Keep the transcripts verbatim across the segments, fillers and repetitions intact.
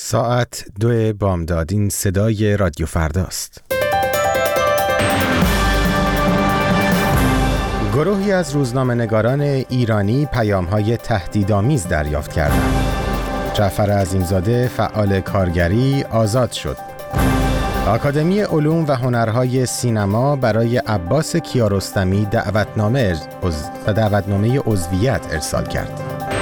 ساعت دو بامداد. این صدای رادیو فرداست. گروهی از روزنامه‌نگاران ایرانی پیام‌های تهدیدآمیز دریافت کردند. جعفر عظیمزاده فعال کارگری آزاد شد. آکادمی علوم و هنرهای سینما برای عباس کیارستمی دعوتنامه و دعوتنامه عضویت ارسال کرد.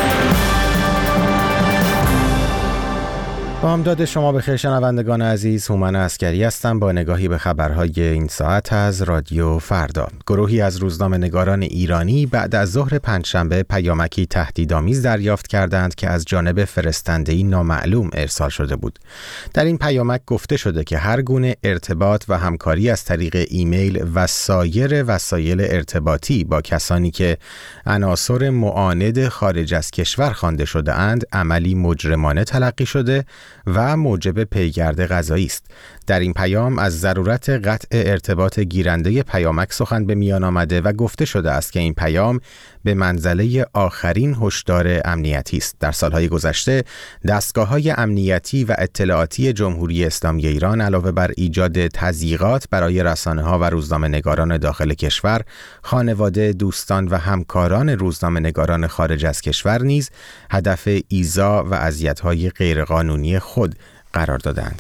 بامداد شما بخیر شنوندگان عزیز، هومن عسکری هستم با نگاهی به خبرهای این ساعت از رادیو فردا. گروهی از روزنامه‌نگاران ایرانی بعد از ظهر پنجشنبه پیامکی تهدیدآمیز دریافت کردند که از جانب فرستنده‌ای نامعلوم ارسال شده بود. در این پیامک گفته شده که هر گونه ارتباط و همکاری از طریق ایمیل و سایر وسایل ارتباطی با کسانی که عناصر معاند خارج از کشور خوانده شده اند عملی مجرمانه تلقی شده و موجب پیگرد قضایی است. در این پیام از ضرورت قطع ارتباط گیرنده پیامک سخن به میان آمده و گفته شده است که این پیام به منزله آخرین هشدار امنیتی است. در سالهای گذشته دستگاه‌های امنیتی و اطلاعاتی جمهوری اسلامی ایران علاوه بر ایجاد تضییقات برای رسانه‌ها و روزنامه‌نگاران داخل کشور، خانواده، دوستان و همکاران روزنامه‌نگاران خارج از کشور نیز هدف ایذا و اذیت‌های غیرقانونی خود قرار دادند.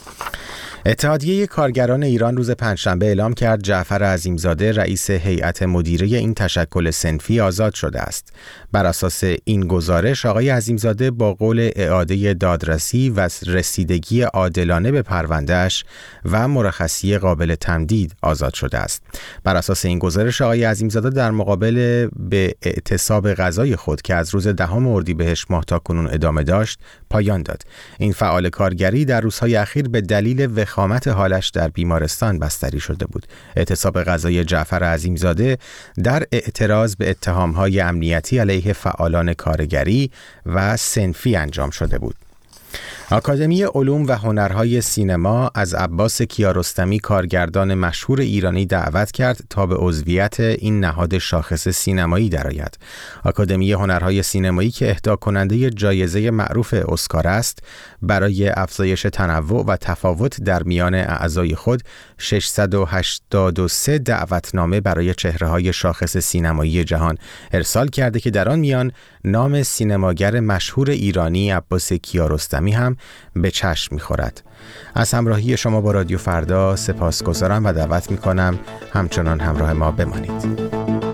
اتحادیه کارگران ایران روز پنجشنبه اعلام کرد جعفر عظیمزاده رئیس هیئت مدیره این تشکل صنفی آزاد شده است. بر اساس این گزارش آقای عظیمزاده با قول اعاده دادرسی و رسیدگی عادلانه به پروندهش و مرخصی قابل تمدید آزاد شده است. بر اساس این گزارش آقای عظیمزاده در مقابل به اعتصاب قضای خود که از روز دهم اردیبهشت ماه تا کنون ادامه داشت پایان داد. این فعال کارگری در روزهای اخیر به دلیل وخامت حالش در بیمارستان بستری شده بود. اعتصاب قضایی جعفر عظیمزاده در اعتراض به اتهام‌های امنیتی علیه فعالان کارگری و صنفی انجام شده بود. آکادمی علوم و هنرهای سینما از عباس کیارستمی کارگردان مشهور ایرانی دعوت کرد تا به عضویت این نهاد شاخص سینمایی درآید. آکادمی هنرهای سینمایی که اهدا کننده جایزه معروف اسکار است، برای افزایش تنوع و تفاوت در میان اعضای خود ششصد و هشتاد و سه دعوتنامه برای چهره‌های شاخص سینمایی جهان ارسال کرده که در آن میان نام سینماگر مشهور ایرانی عباس کیارستمی هم به چشم می‌خورد. از همراهی شما با رادیو فردا سپاسگزارم و دعوت می‌کنم همچنان همراه ما بمانید.